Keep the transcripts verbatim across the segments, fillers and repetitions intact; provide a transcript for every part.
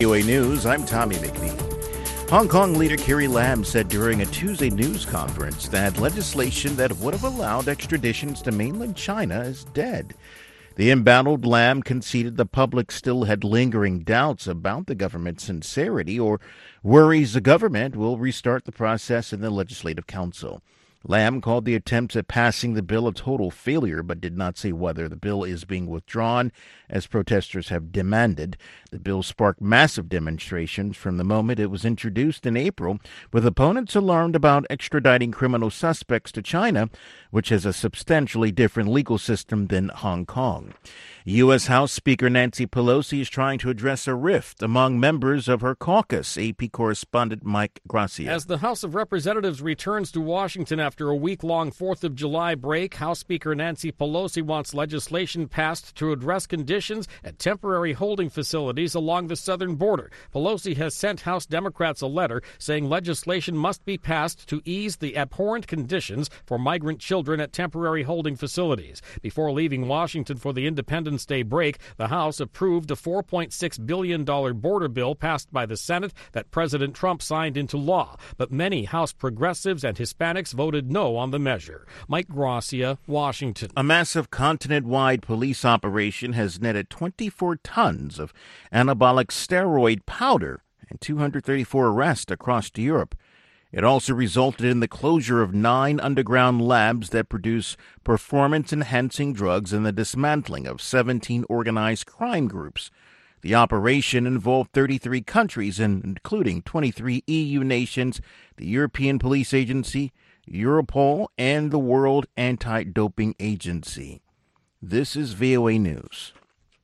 V O A News, I'm Tommy McNeil. Hong Kong leader Carrie Lam said during a Tuesday news conference that legislation that would have allowed extraditions to mainland China is dead. The embattled Lam conceded the public still had lingering doubts about the government's sincerity or worries the government will restart the process in the Legislative Council. Lam called the attempts at passing the bill a total failure, but did not say whether the bill is being withdrawn, as protesters have demanded. The bill sparked massive demonstrations from the moment it was introduced in April, with opponents alarmed about extraditing criminal suspects to China, which has a substantially different legal system than Hong Kong. U S. House Speaker Nancy Pelosi is trying to address a rift among members of her caucus. A P correspondent Mike Gracia. As the House of Representatives returns to Washington after a week-long fourth of July break, House Speaker Nancy Pelosi wants legislation passed to address conditions at temporary holding facilities along the southern border. Pelosi has sent House Democrats a letter saying legislation must be passed to ease the abhorrent conditions for migrant children at temporary holding facilities. Before leaving Washington for the Independence Day break, the House approved a four point six billion dollars border bill passed by the Senate that President Trump signed into law. But many House progressives and Hispanics voted no on the measure. Mike Gracia, Washington. A massive continent-wide police operation has netted twenty-four tons of anabolic steroid powder and two hundred thirty-four arrests across Europe. It also resulted in the closure of nine underground labs that produce performance-enhancing drugs and the dismantling of seventeen organized crime groups. The operation involved thirty-three countries, including twenty-three E U nations, the European Police Agency, Europol, and the World Anti-Doping Agency. This is V O A News.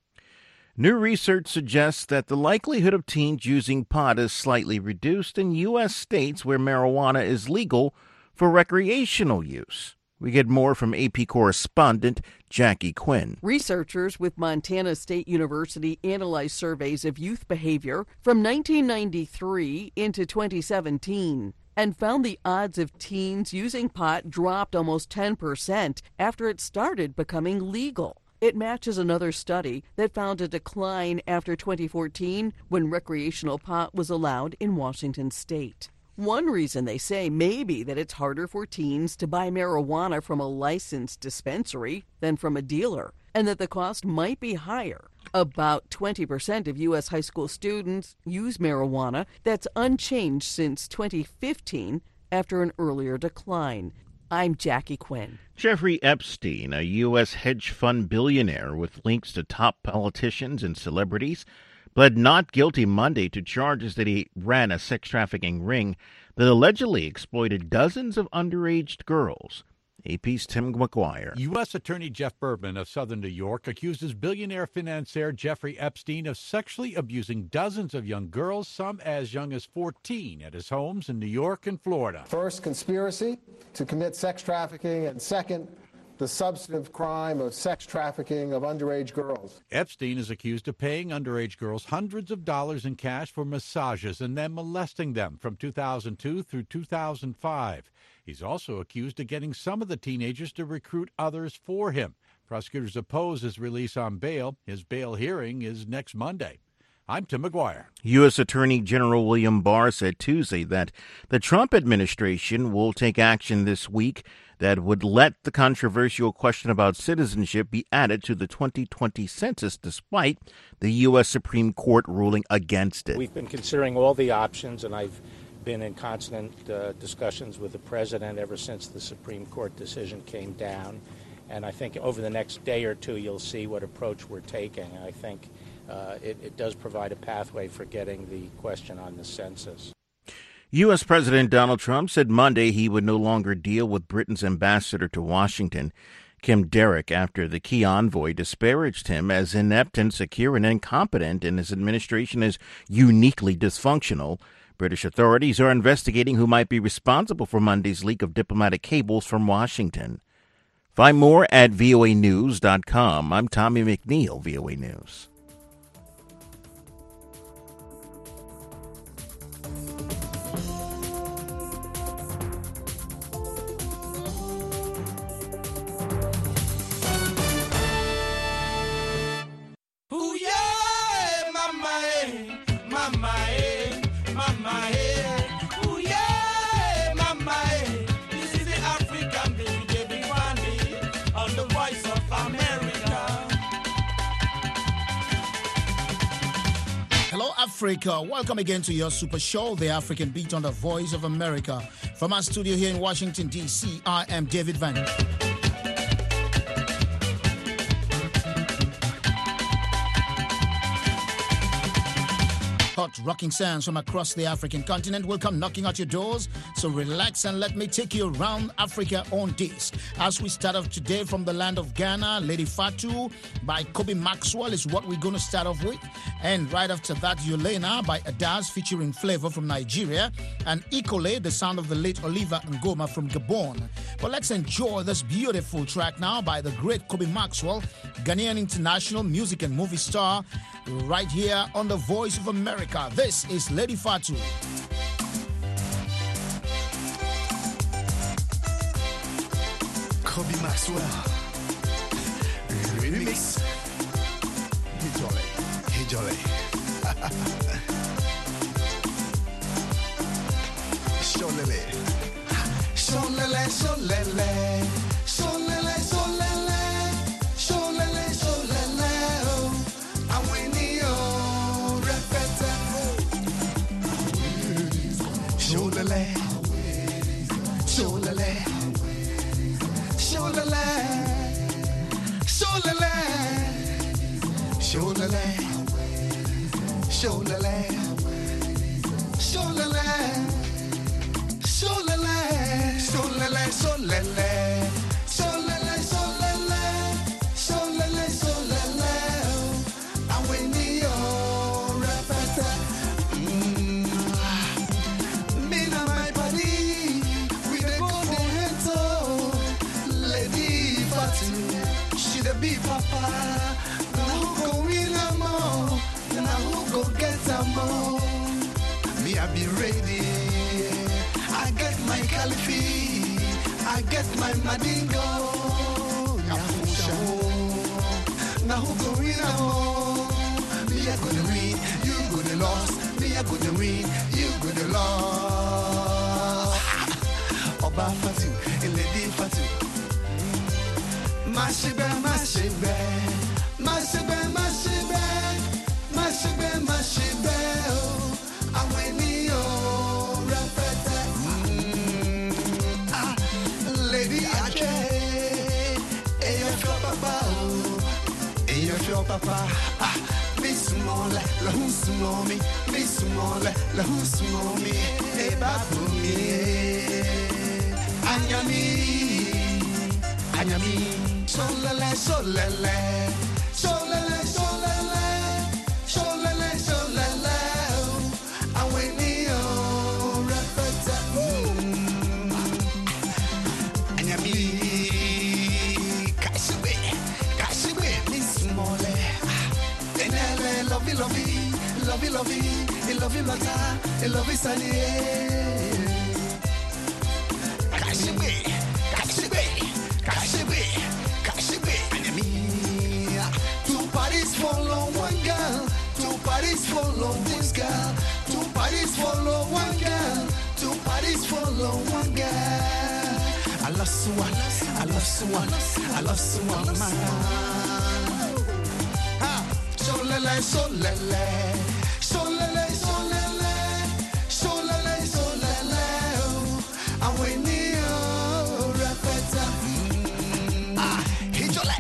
New research suggests that the likelihood of teens using pot is slightly reduced in U S states where marijuana is legal for recreational use. We get more from A P correspondent Jackie Quinn. Researchers with Montana State University analyzed surveys of youth behavior from nineteen ninety-three into twenty seventeen and found the odds of teens using pot dropped almost ten percent after it started becoming legal. It matches another study that found a decline after twenty fourteen when recreational pot was allowed in Washington state. One reason they say may be that it's harder for teens to buy marijuana from a licensed dispensary than from a dealer, and that the cost might be higher. About twenty percent of U S high school students use marijuana. That's unchanged since twenty fifteen after an earlier decline. I'm Jackie Quinn. Jeffrey Epstein, a U S hedge fund billionaire with links to top politicians and celebrities, pled not guilty Monday to charges that he ran a sex trafficking ring that allegedly exploited dozens of underage girls. A P's Tim McGuire. U S. Attorney Jeff Berman of Southern New York accuses billionaire financier Jeffrey Epstein of sexually abusing dozens of young girls, some as young as fourteen, at his homes in New York and Florida. First, conspiracy to commit sex trafficking, and second, the substantive crime of sex trafficking of underage girls. Epstein is accused of paying underage girls hundreds of dollars in cash for massages and then molesting them from two thousand two through two thousand five. He's also accused of getting some of the teenagers to recruit others for him. Prosecutors oppose his release on bail. His bail hearing is next Monday. I'm Tim McGuire. U S. Attorney General William Barr said Tuesday that the Trump administration will take action this week that would let the controversial question about citizenship be added to the twenty twenty census, despite the U S. Supreme Court ruling against it. We've been considering all the options, and I've been in constant uh, discussions with the president ever since the Supreme Court decision came down. And I think over the next day or two, you'll see what approach we're taking. I think uh, it, it does provide a pathway for getting the question on the census. U S. President Donald Trump said Monday he would no longer deal with Britain's ambassador to Washington, Kim Derrick, after the key envoy disparaged him as inept, insecure, and incompetent, and his administration is uniquely dysfunctional. British authorities are investigating who might be responsible for Monday's leak of diplomatic cables from Washington. Find more at V O A news dot com. I'm Tommy McNeil, V O A News. Ooh, yeah, my man, my Hello, Africa. Welcome again to your super show, The African Beat on the Voice of America. From our studio here in Washington, D C, I am David Van. Hot rocking sounds from across the African continent will come knocking at your doors. So relax and let me take you around Africa on disc. As we start off today from the land of Ghana, Lady Fatu by Kobe Maxwell is what we're going to start off with. And right after that, Yolena by Adaz featuring Flavor from Nigeria. And Ikole, the sound of the late Oliver Ngoma from Gabon. But let's enjoy this beautiful track now by the great Kobe Maxwell, Ghanaian international music and movie star, right here on The Voice of America. This is Lady Fatu. Kobe Maxwell remix. Hey Jolly, hey Jolly. Sholele, sholele, sholele, sholele, sholele, sholele, sholele. I'm winning your repete. Sholele, sholele. Sholele, sholele, sholele, sholele, sholele, sholele, sholele, sholele, sholele, sholele, sholele, sholele. I'm winning your repete. Me and my body, we dey go the head. She the big papa. Now who go win a more? Now who go get a more? Me I be ready. I get my califi. I get my madingo. Now who go win a more? Me I go to win. You go to lost. Me I go to win. You go to lost. Oba Fatu, Lady Fatu. Mashibe, mashibe, mashibe, mashibe, mashibe, mashibe, oh, I'm winning your repete. Ah, Lady Ake, eh, your papa, oh, eh, your papa, ah, Miss Mole, la who's mommy, Miss Mole, la who's mommy, eh, babumi, Anyami, Anyami. Sholele, sholele, sholele, sholele, sholele, sholele. I'm winning your repete. Anyami, kashibe, kashibe, Miss Mole. Enele, lovey, lovey, lovey, lovey, lovey, lata, lovey, sunny. Kashibe, kashibe, kashibe. Two parties follow one girl, two parties follow this girl, two parties follow one girl, two parties follow one girl. I love someone, I love someone, I love someone, man. Ha! Sholele, sholele, sholele, sholele, sholele, sholele. I'm winning your repete. Ah, hijole.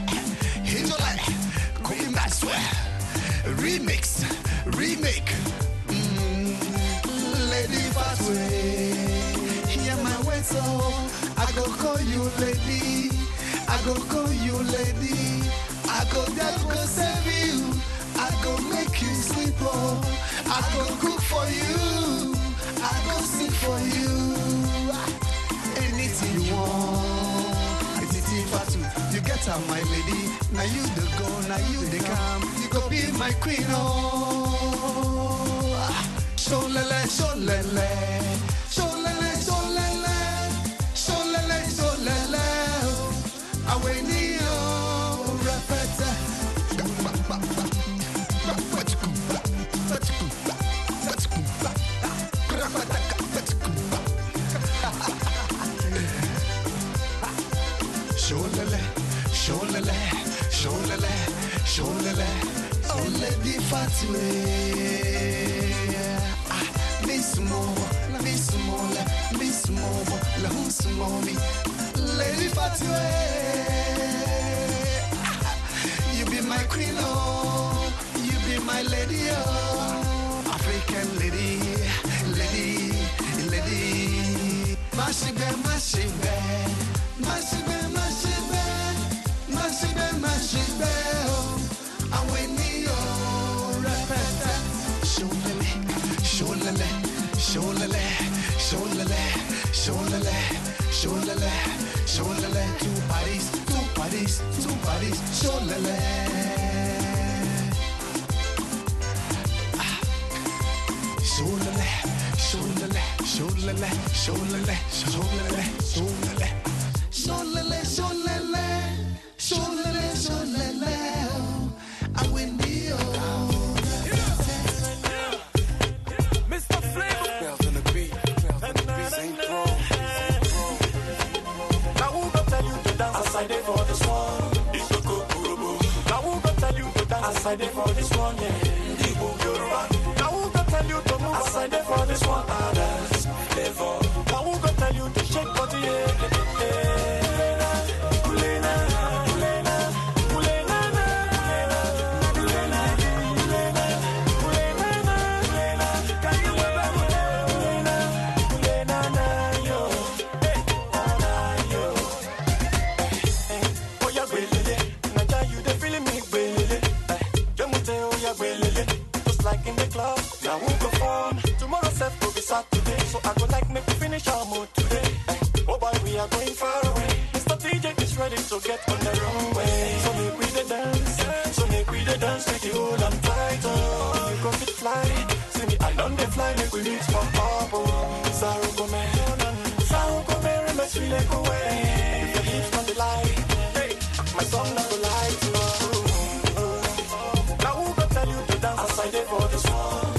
Remix, remake, mm. Lady Fatu, hear my words, so I go call you lady, I go call you lady, I go there go save you, I go make you sleep, oh, I go cook for you, I go sing for you, anything you want, it's Fatu, you get her my lady, now you the go, now you the come, you go be my queen, oh, sholele, sholele, sholele, sholele, sholele, sholele, I wait you, repete. Sholele, sholele, sholele, sholele, oh Lady Fatu. fast way. You be my queen, oh, you be my lady, oh, African lady, lady, lady. Mashibe, mashibe, mashibe, mashibe, mashibe, mashibe, oh, and we need oh, represent. Sholele, sholele, sholele, sholele, sholele, sholele, sholele. Two bodies, two bodies, two bodies, sholele. Sholele, sholele, sholele, sholele, sholele, sholele, sholele, sholele, sholele, sholele. I win the oh. Mister Flavor, bells on the beat, bells on the beat, Saint Pro. Now who gon' tell you to dance? I did for this one. It's a good guru. Now who gon' tell you to dance? I did for this one, yeah. Now who gon' tell you to move? I did for this one, others. Now who gon' tell you to shake body, yeah. Now who go form? Tomorrow self will be Saturday, so I go like make we finish our mood today. Hey, oh boy, we are going far away. Mister D J is ready to get on the runway. So make we the dance, so make we the dance with you all I'm tight on. You go fit fly, see me I don't they fly, make we reach for bubble. Sorrow go man, sorrow go man, let's feel like away. If your hips on the light, hey, my song not go light. Now who go tell you to dance? I did for this one.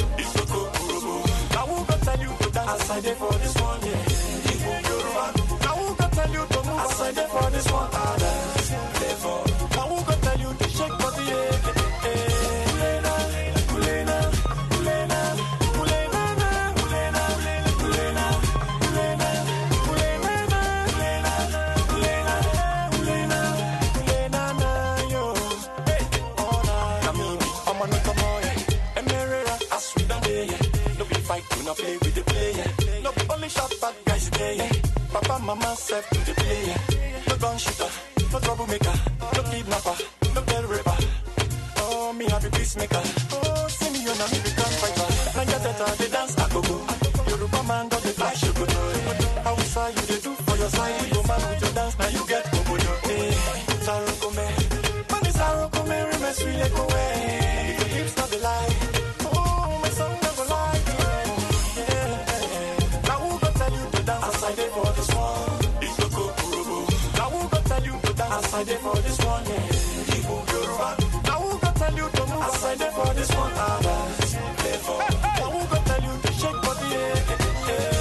I did for this one, yeah. Now who can tell you to move? I did for this one, others. Now who can tell you to shake body, yeah. Kulena, kulena, kulena, kulena, kulena, kulena, kulena, kulena, kulena, kulena, kulena, yo. Hey, oh na, Namimi, I'm on the boy. Emerera, I sweet and day, yeah. No be fight, do not play with the player. No be only shot bad guys there, yeah. Papa, mama, self to the player. No gun shooter, no troublemaker, no kidnapper, no girl rapper. Oh, me happy peacemaker. Oh, see me on a me become fighter. Nanja teta, they dance a go go. Yoruba man got the flash, you go know. How side you they do for your side? You go man with your dance, now you get go yo. Hey, Saro come, man, Saro come, remain sweet like away. If your hips not the lie, oh, my song never lie. I did for this one. It's a good guru. Now who gon' tell you to dance? I did for this one, yeah. Now who gon' tell you to move? I did for this one, others. Now who gon' tell you to shake body, yeah.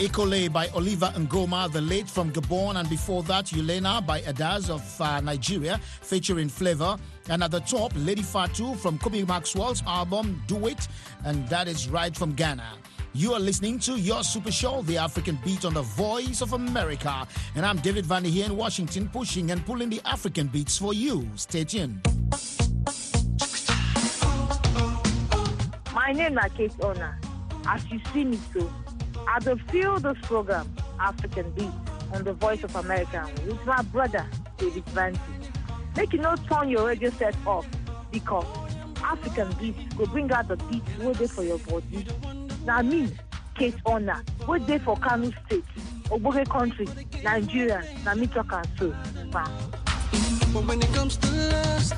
Ekole by Oliver Ngoma, The Late from Gabon, and before that, Yulena by Adaz of uh, Nigeria, featuring Flavor. And at the top, Lady Fatu from Kobe Maxwell's album Do It, and that is right from Ghana. You are listening to your super show, The African Beat, on the Voice of America. And I'm David Vandy here in Washington, pushing and pulling the African beats for you. Stay tuned. My name is Kate Ona. As you see me too, I will feel this program, African Beat, on the Voice of America, with my brother, David Vandy. Make you not turn your radio set off, because African Beats will bring out the beats waiting for your body. Now me, Kate Ona, wait there for Kano State, Oboge Country, Nigeria, na me talk and so. But when it comes to lust,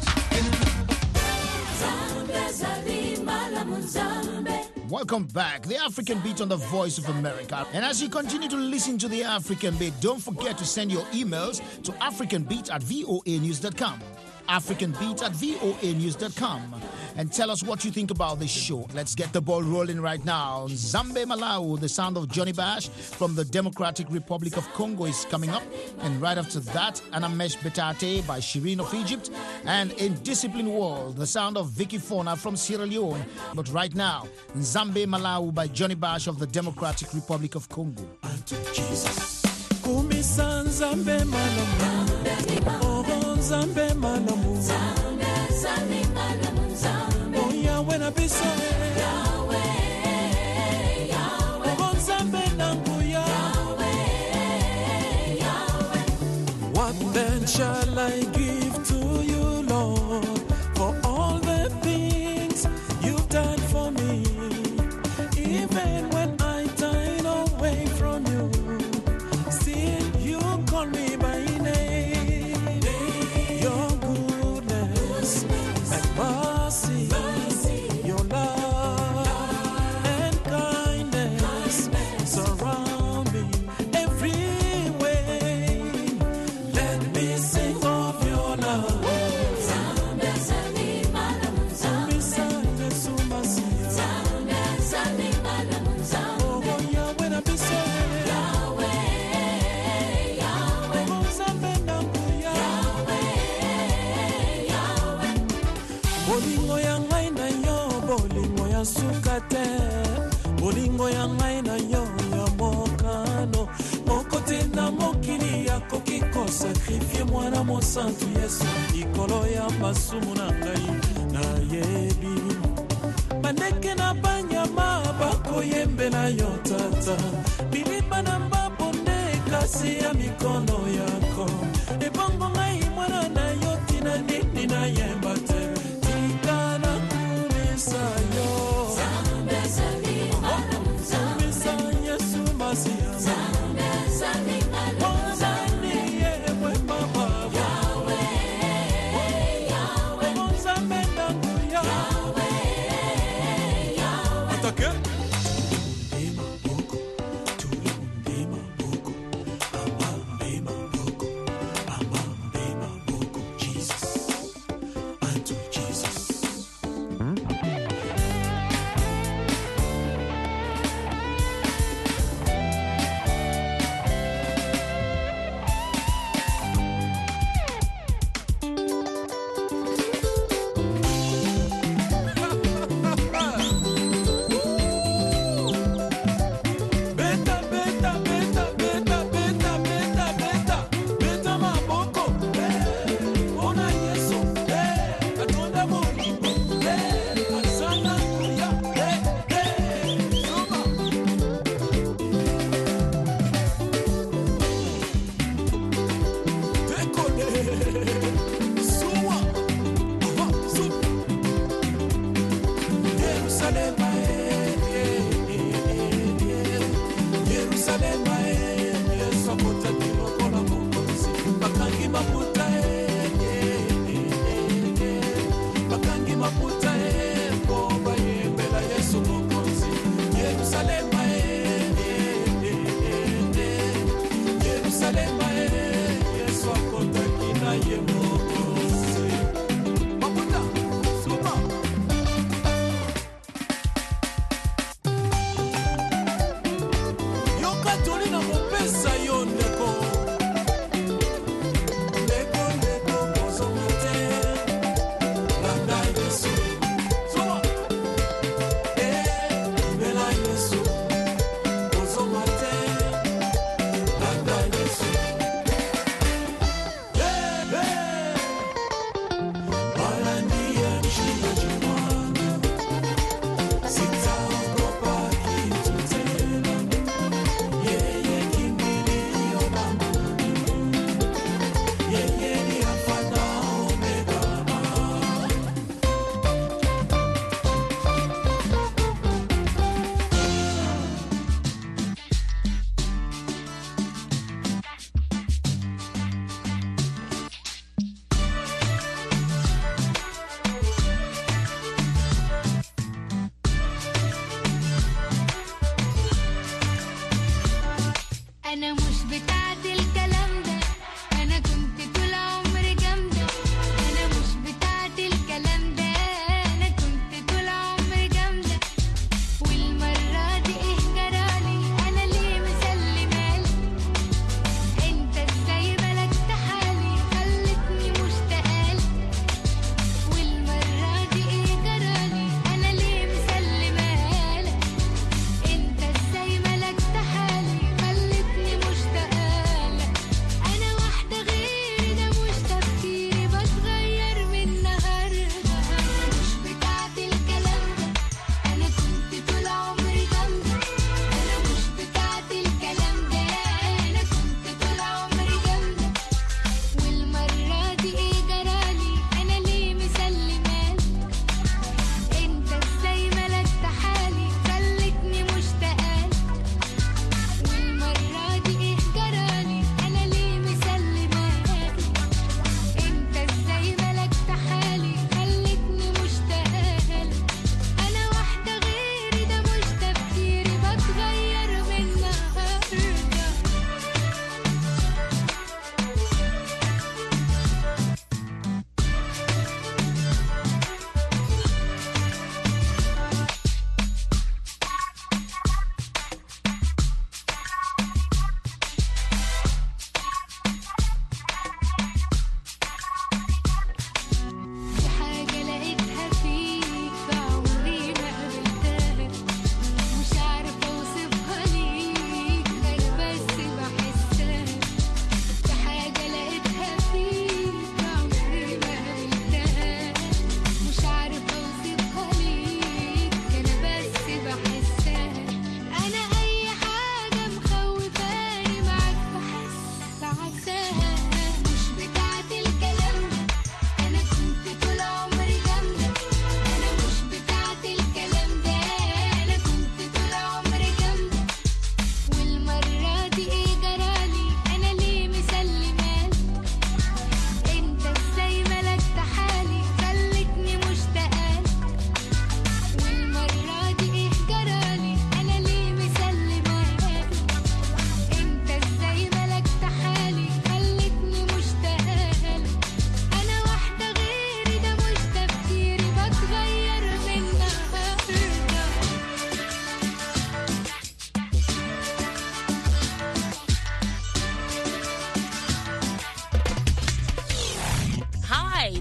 welcome back, the African Beat on the Voice of America. And as you continue to listen to the African Beat, don't forget to send your emails to africanbeat at voa news dot com. africanbeat at voa news dot com. And tell us what you think about this show. Let's get the ball rolling right now. Nzambe Malawi, the sound of Johnny Bash from the Democratic Republic of Congo is coming up. And right after that, Anamesh Betate by Shireen of Egypt. And in Discipline World, the sound of Vicky Fona from Sierra Leone. But right now, Nzambe Malawi by Johnny Bash of the Democratic Republic of Congo. Jesus. Nzambe Malawi, oh Nzambe Malawi, Nzambe Malawi. Oh Yahweh na biso Yahweh Yahweh Oh Nzambe nangu Yahweh Yahweh. What then shall I give to you, Lord, for all the things you've done for me? Even when I turn away from you, still you call me by name. Your goodness and mercy, your love and kindness surround me every way. Let me sing of your love. Bolingo ya ngai na yo, bolingo ya sukate, bolingo ya ngai na yo ya mokano, mokote na mokili ya kokiko sakrifie mwana mosantu Yesu, ikolo ya masumu na ngai na yebi. Maneke na banyama bako yembe na yo tata, bilima na mbabonde kasi ya mikono yako, ebongo ngai mwana na yo tina nini na yemba te.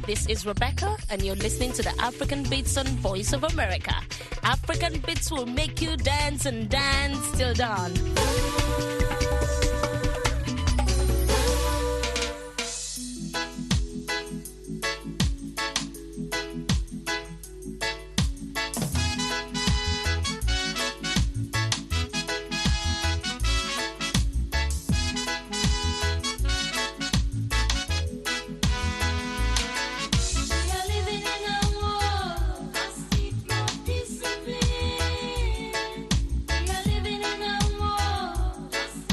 This is Rebecca, and you're listening to the African Beats on Voice of America. African Beats will make you dance and dance till dawn. Discipline. We are living in a world.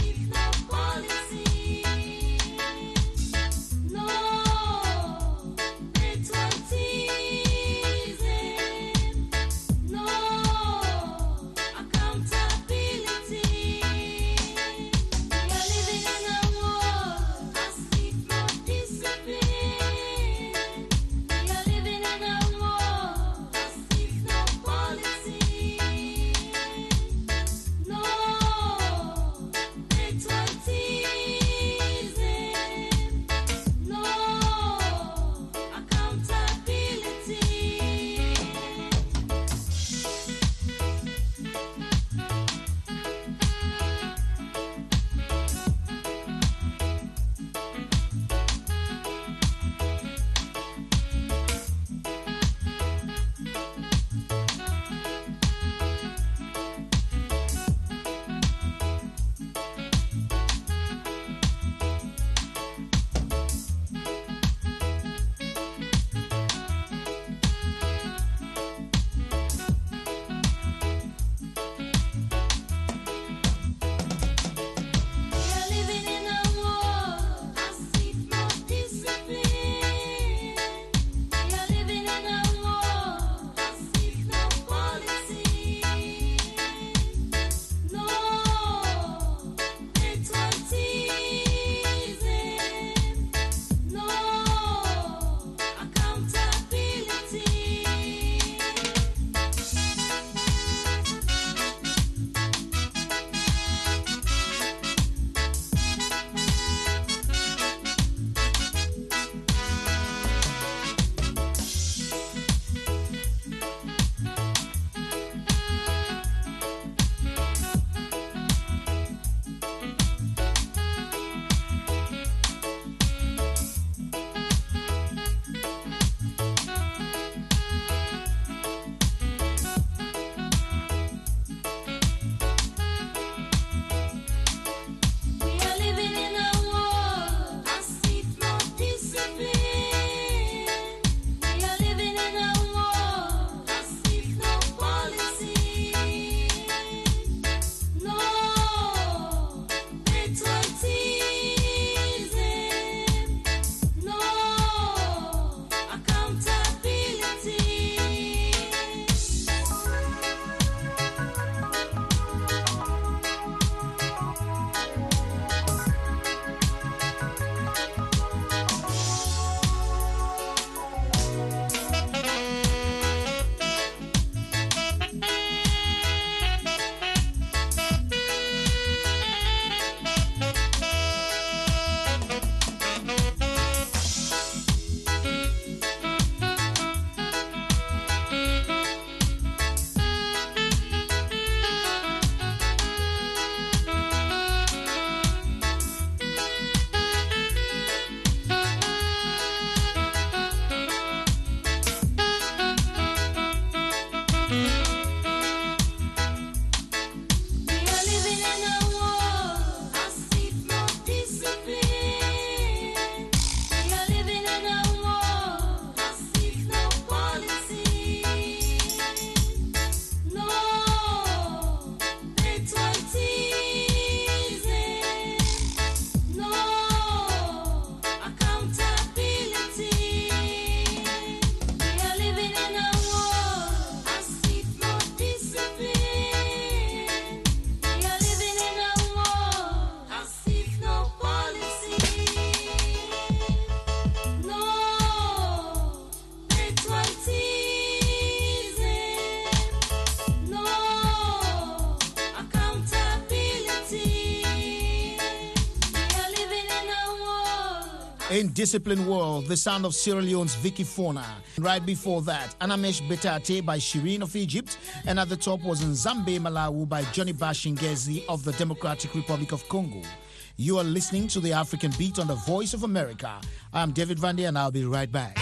In Discipline World, the sound of Sierra Leone's Vicky Fona. Right before that, Anamesh Betate by Shireen of Egypt. And at the top was Nzambe Malawi by Johnny Bashingezi of the Democratic Republic of Congo. You are listening to the African Beat on the Voice of America. I'm David Vandy and I'll be right back.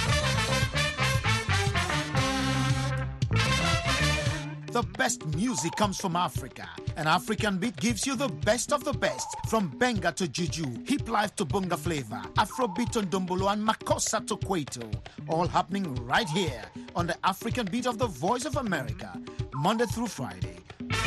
The best music comes from Africa. An African Beat gives you the best of the best. From Benga to Juju, Hip Life to Bunga Flavor, Afrobeat to Ndombolo and Makossa to Kwaito. All happening right here on the African Beat of the Voice of America. Monday through Friday.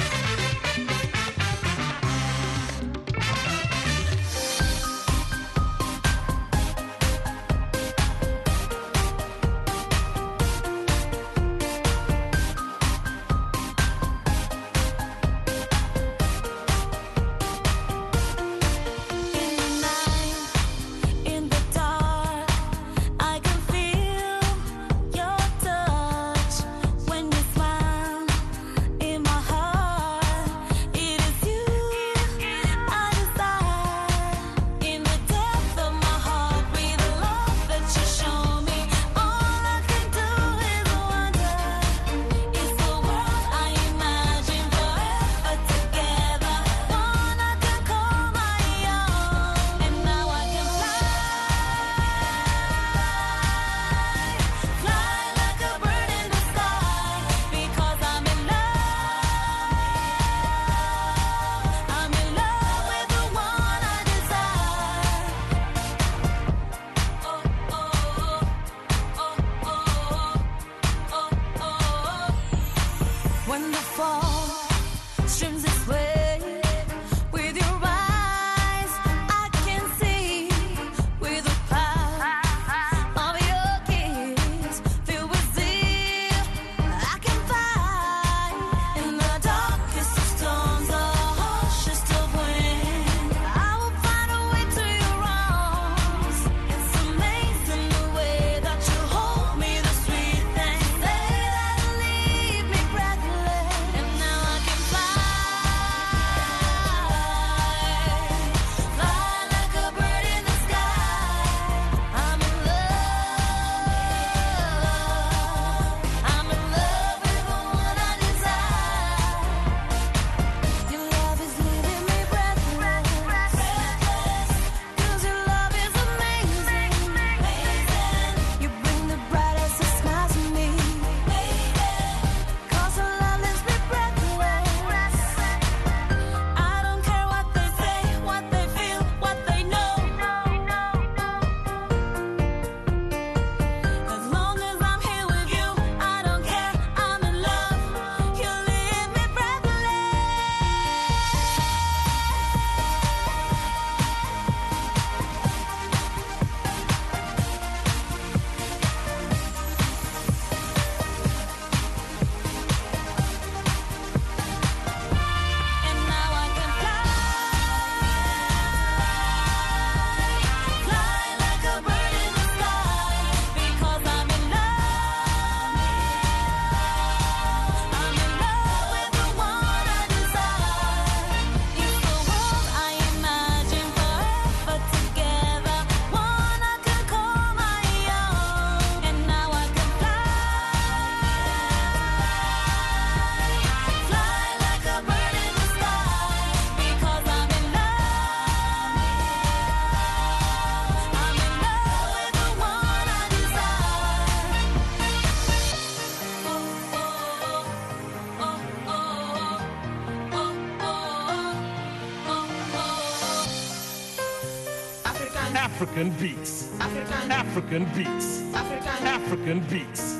African Beats. African, African Beats. African, African Beats.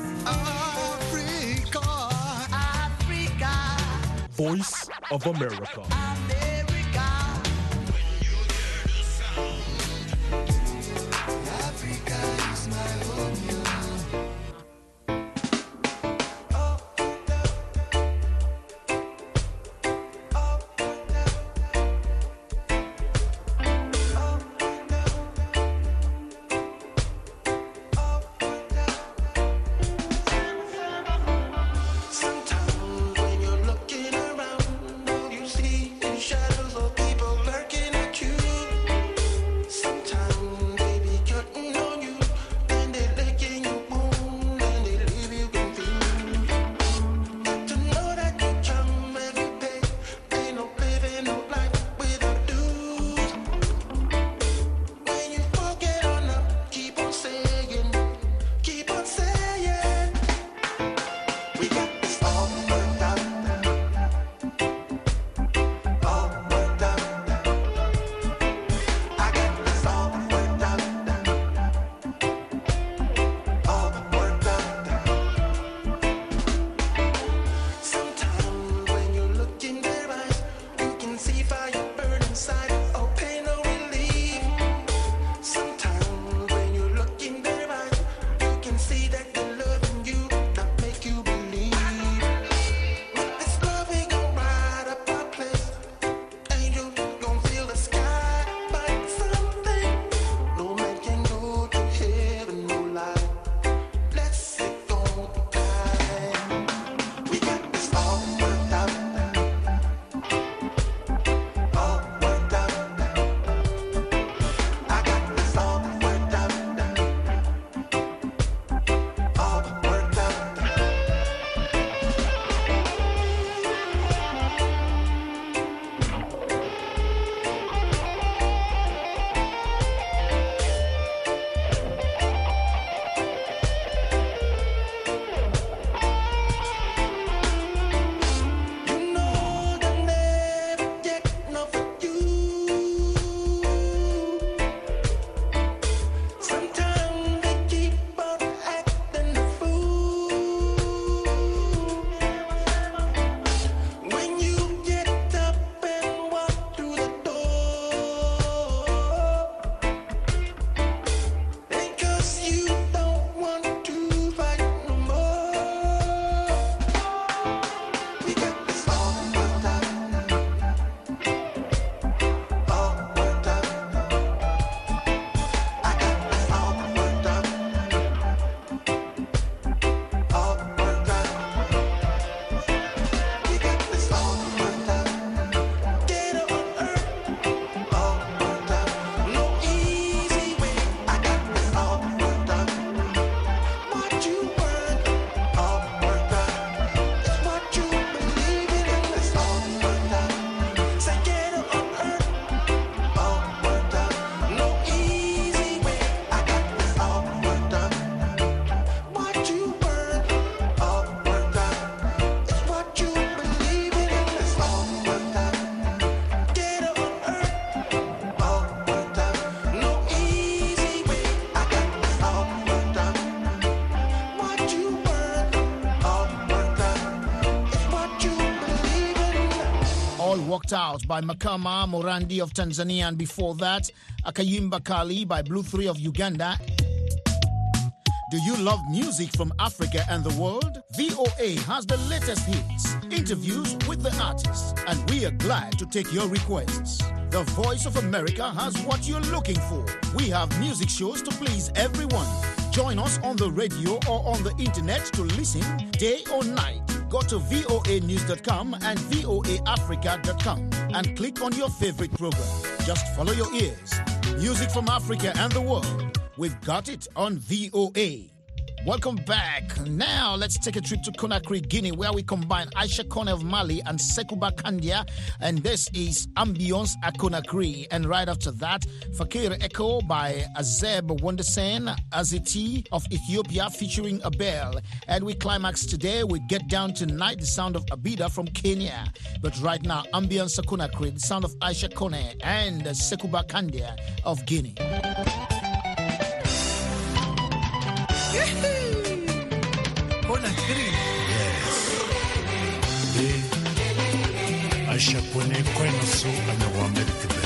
Africa, Africa. Voice of America. America. When you hear the sound, Africa is my home. Sometimes when you're looking around, all you see is shadows All Worked Out by Makama Morandi of Tanzania, and before that, Akayimba Kali by Blue three of Uganda. Do you love music from Africa and the world? V O A has the latest hits, interviews with the artists, and we are glad to take your requests. The Voice of America has what you're looking for. We have music shows to please everyone. Join us on the radio or on the internet to listen day or night. Go to V O A news dot com and V O A africa dot com and click on your favorite program. Just follow your ears. Music from Africa and the world. We've got it on V O A. Welcome back. Now let's take a trip to Conakry, Guinea, where we combine Aisha Kone of Mali and Sekouba Kandia, and this is Ambiance à Conakry. And right after that, Fakir Echo by Azeb Wondersen, Aziti of Ethiopia featuring Abel. And we climax today with Get Down Tonight, the sound of Abida from Kenya. But right now, Ambiance à Conakry, the sound of Aisha Kone and Sekouba Kandia of Guinea. Conakry. Yes. I shall put a coin so and a woman to bed.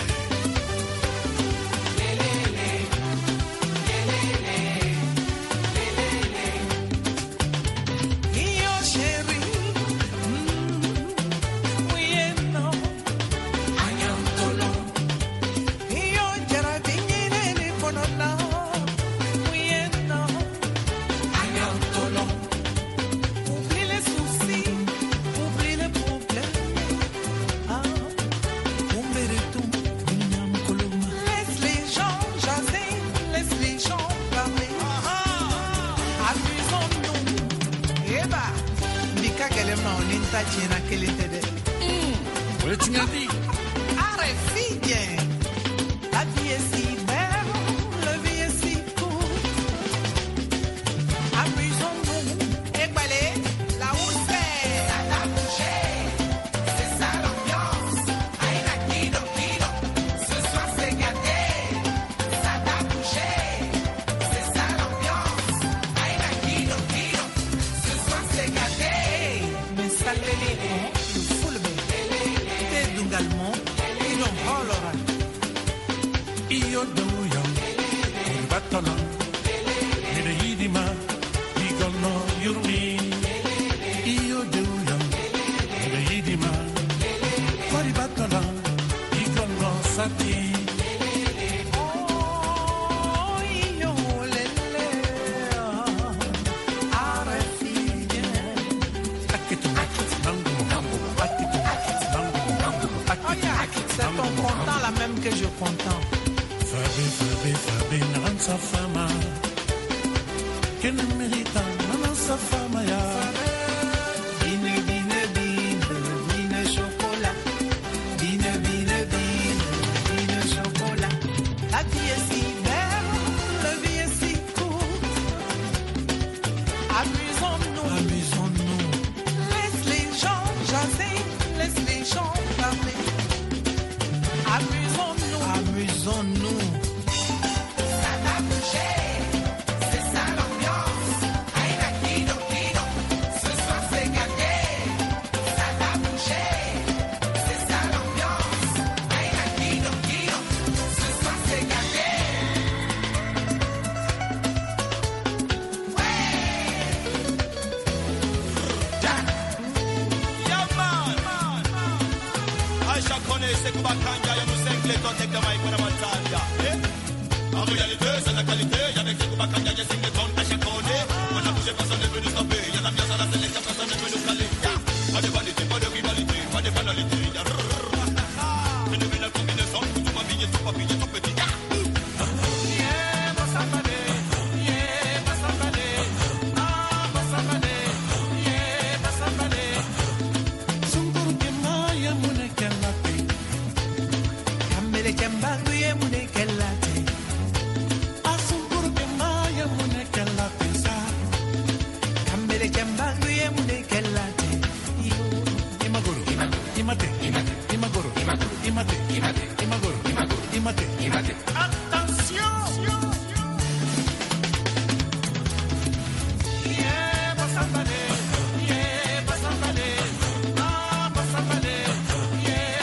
Yeah.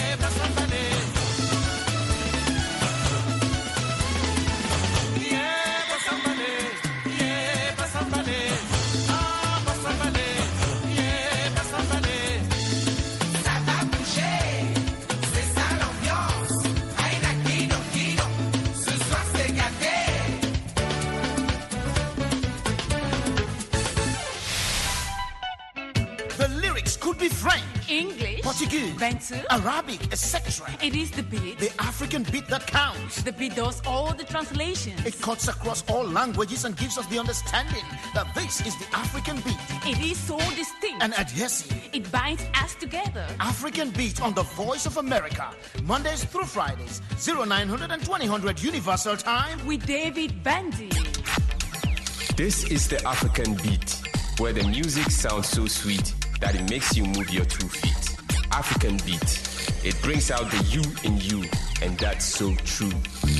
Portuguese, Bantu, Arabic, et cetera. It is the beat. The African beat that counts. The beat does all the translations. It cuts across all languages and gives us the understanding that this is the African beat. It is so distinct and adhesive. It binds us together. African beat on the Voice of America, Mondays through Fridays, oh nine hundred and twenty hundred Universal Time with David Bandy. This is the African beat, where the music sounds so sweet that it makes you move your two feet. African beat. It brings out the you in you, and that's so true.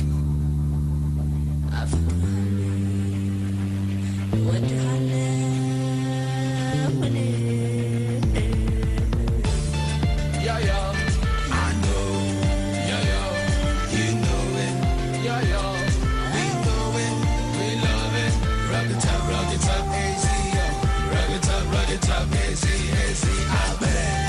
Yeah, yeah. I know. Yeah, yeah. You know it. Yeah, yeah. We know it. We love it. Rock it up, rock it up, A Z, yo. Rock it up, rock it up, A Z, A Z, I bet.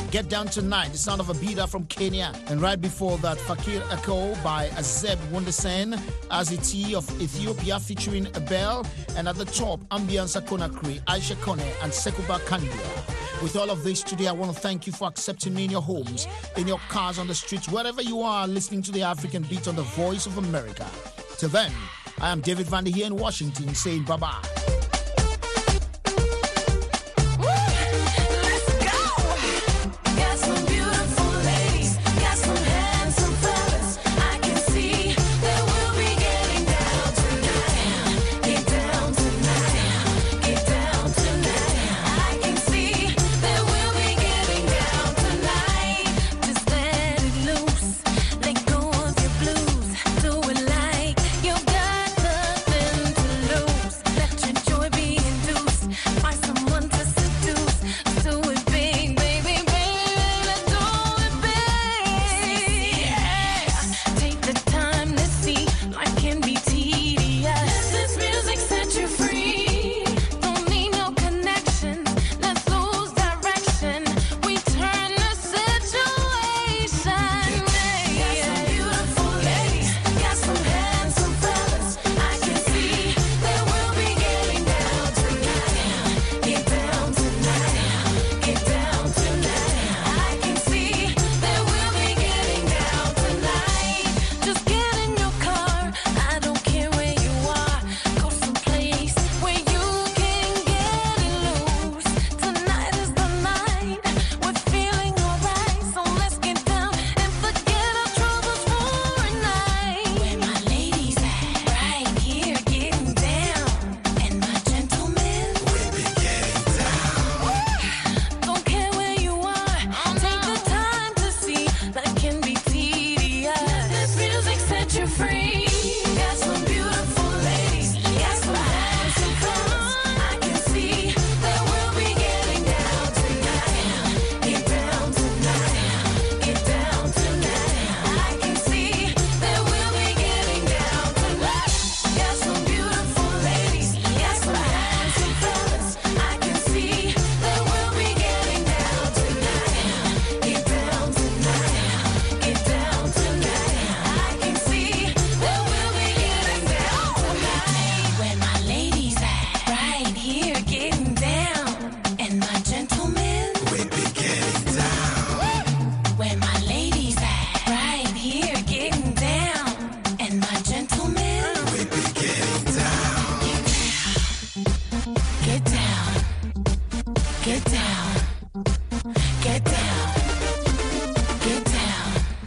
Get Down Tonight, the sound of a beater from Kenya. And right before that, Fakir Echo by Azeb Wondersen, Aziti of Ethiopia featuring Abel. And at the top, Ambiansa Konakri, Aisha Kone, and Sekuba Kandia. With all of this today, I want to thank you for accepting me in your homes, in your cars, on the streets, wherever you are listening to the African Beat on the Voice of America. Till then, I am David Vandy here in Washington saying bye-bye.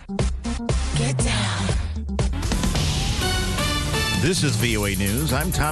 This is V O A News. I'm Tom.